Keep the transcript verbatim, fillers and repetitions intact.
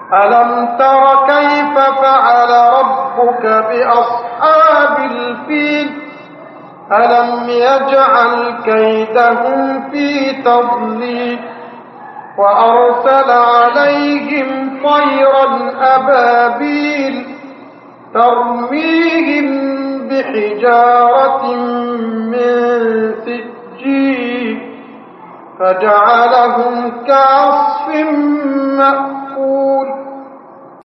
ألم تر كيف فعل ربك بأصحاب الفيل ألم يجعل كيدهم في تضليل وأرسل عليهم طيرا أبابيل ترميهم بحجارة من سجيل فجعلهم كعصف مأكول